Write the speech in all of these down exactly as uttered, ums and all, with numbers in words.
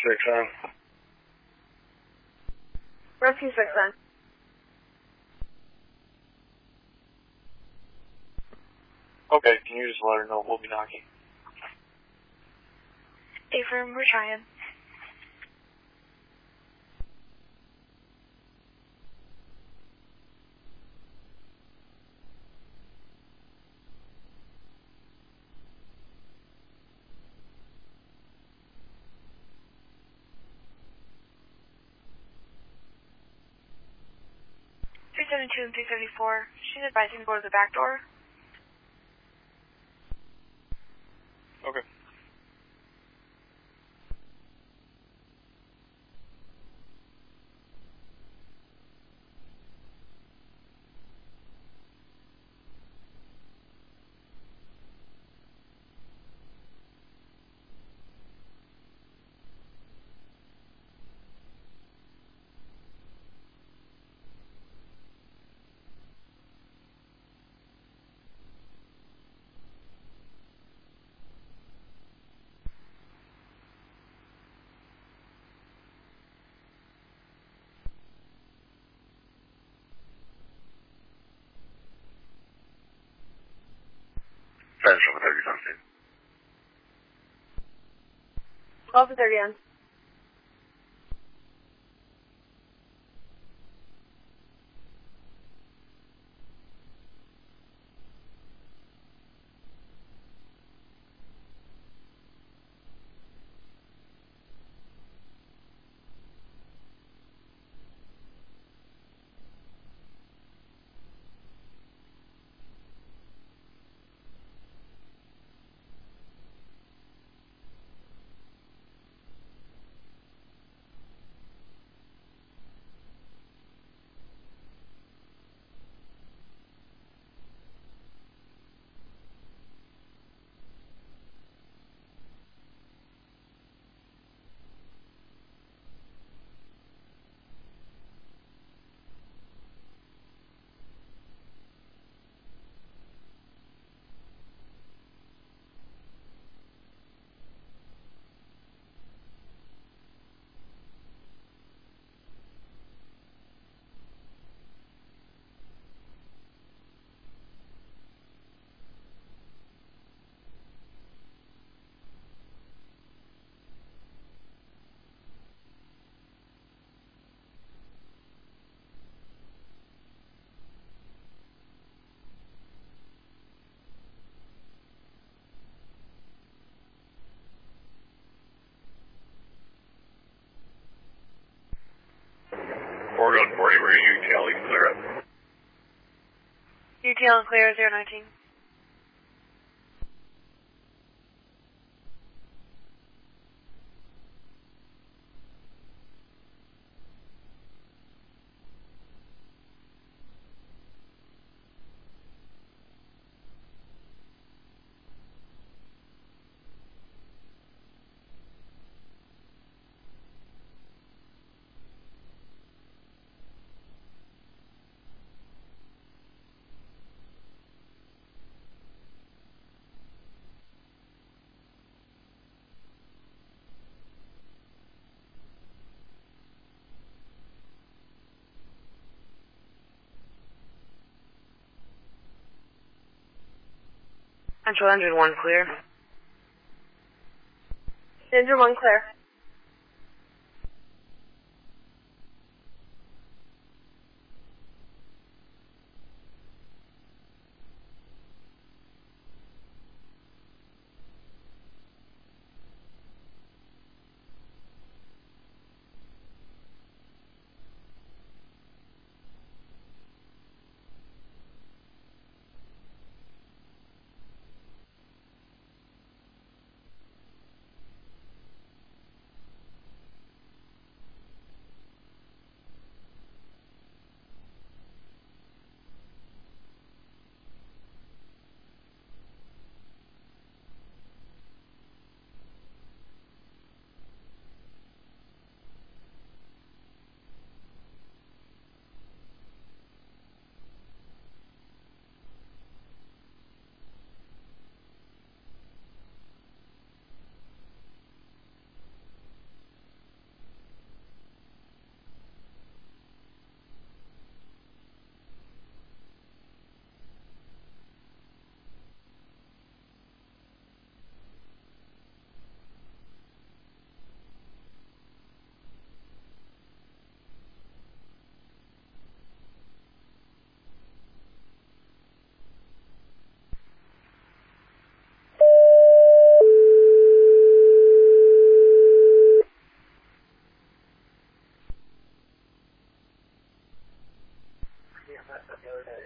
six on. Rescue six on. Okay, can you just let her know we'll be knocking? Affirm, we're trying. three seventy-two and three seventy-four, she's advising to go to the back door. Okay. Fence over thirty something. twelve to thirty on. Oregon forty, we're U T L, you can clear up. U T L and clear, zero nineteen. Central Engine one clear. Engine one clear.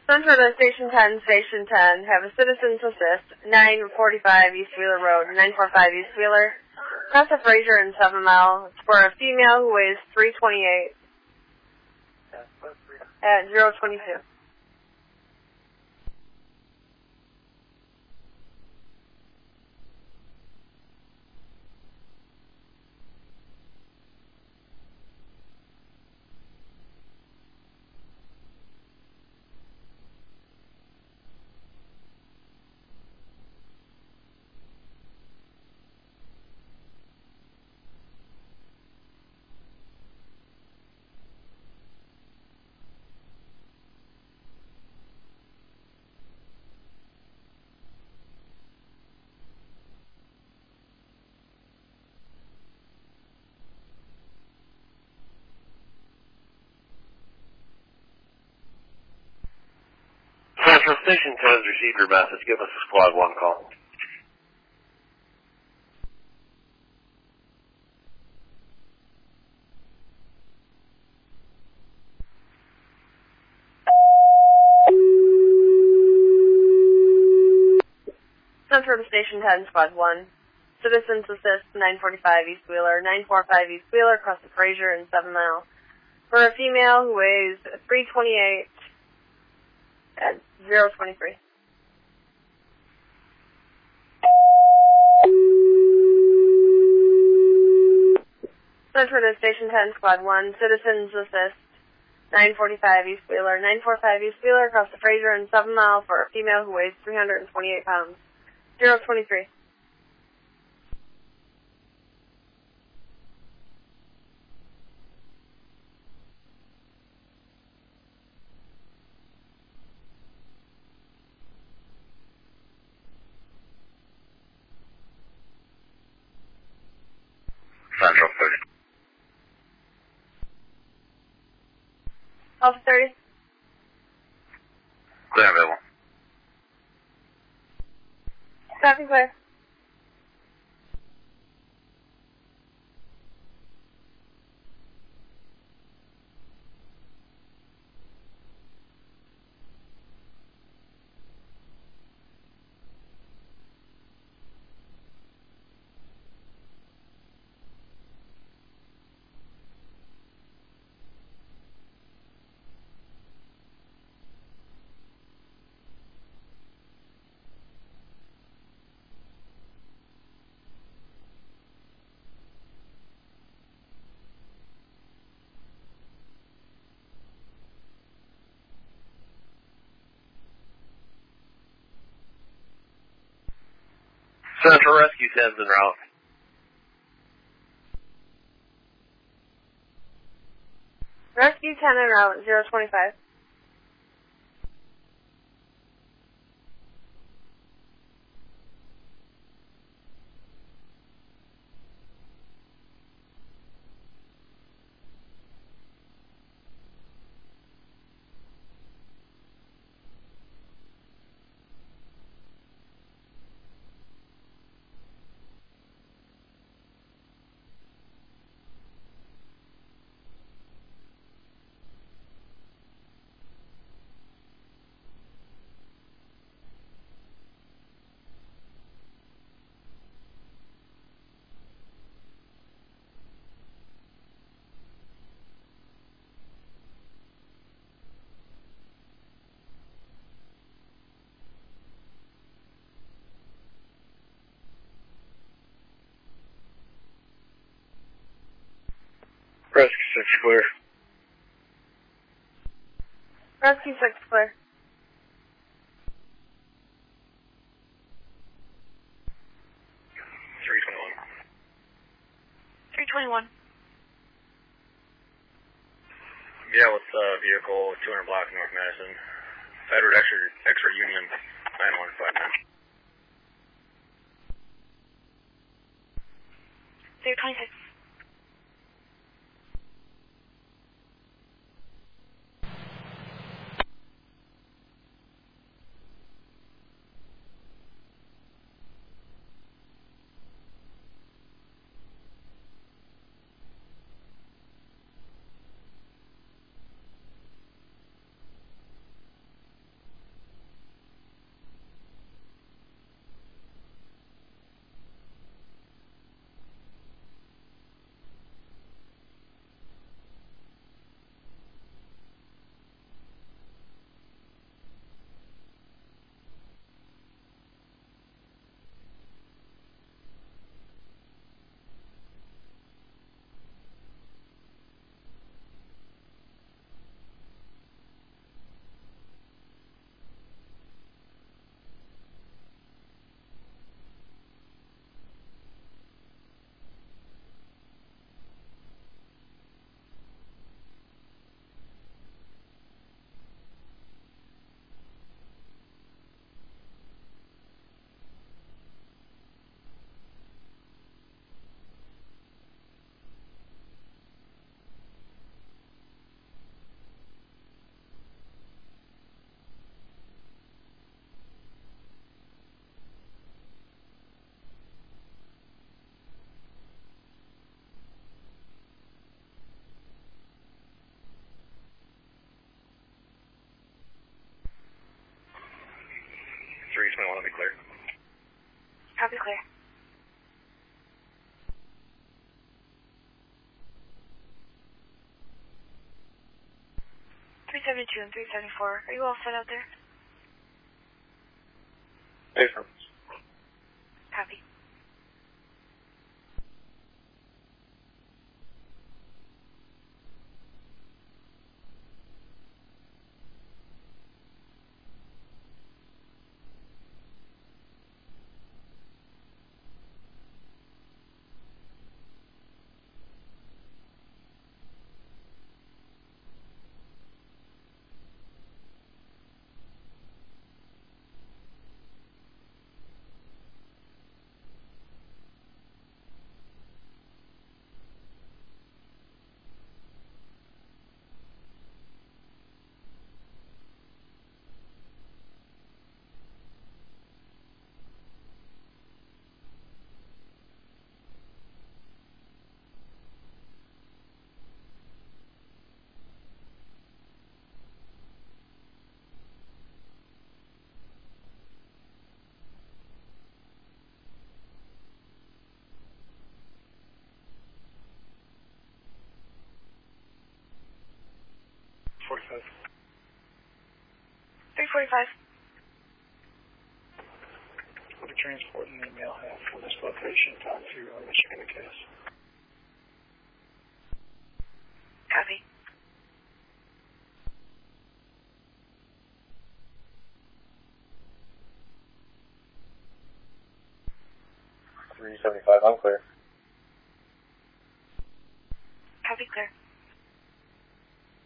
Central to Station ten, Station ten. Have a citizen's assist. nine forty-five East Wheeler Road, nine forty-five East Wheeler. Cross the Fraser and seven Mile. It's for a female who weighs three twenty-eight at zero twenty-two. Central Station ten has received your message. Give us a squad one call. Central to Station ten, Squad one. Citizens assist, nine forty-five East Wheeler, nine forty-five East Wheeler, across the Fraser and seven Mile. For a female who weighs three twenty-eight at zero twenty-three. Central to Station ten, Squad one. Citizens assist, nine forty-five East Wheeler, nine forty-five East Wheeler, across the Fraser and seven Mile, for a female who weighs three hundred twenty-eight pounds. zero twenty-three. Central thirty. Alpha thirty. Clear available. Copy, clear. Central Rescue ten's en route. Rescue ten en route, zero twenty-five. Rescue six clear. Rescue six clear. three twenty-one. three twenty-one. Yeah, with uh, vehicle two hundred block North Madison. Edward Extra, Extra Union nine one five nine. zero twenty-six. twenty-one will be clear. Copy, clear. three seventy-two and three seventy-four, are you all set out there? Affirmative. Copy. forty-five. three forty-five. We'll be transporting the male half from this location to Zero, Michigan, Cass. Copy. three seventy-five, I'm clear. Copy, clear.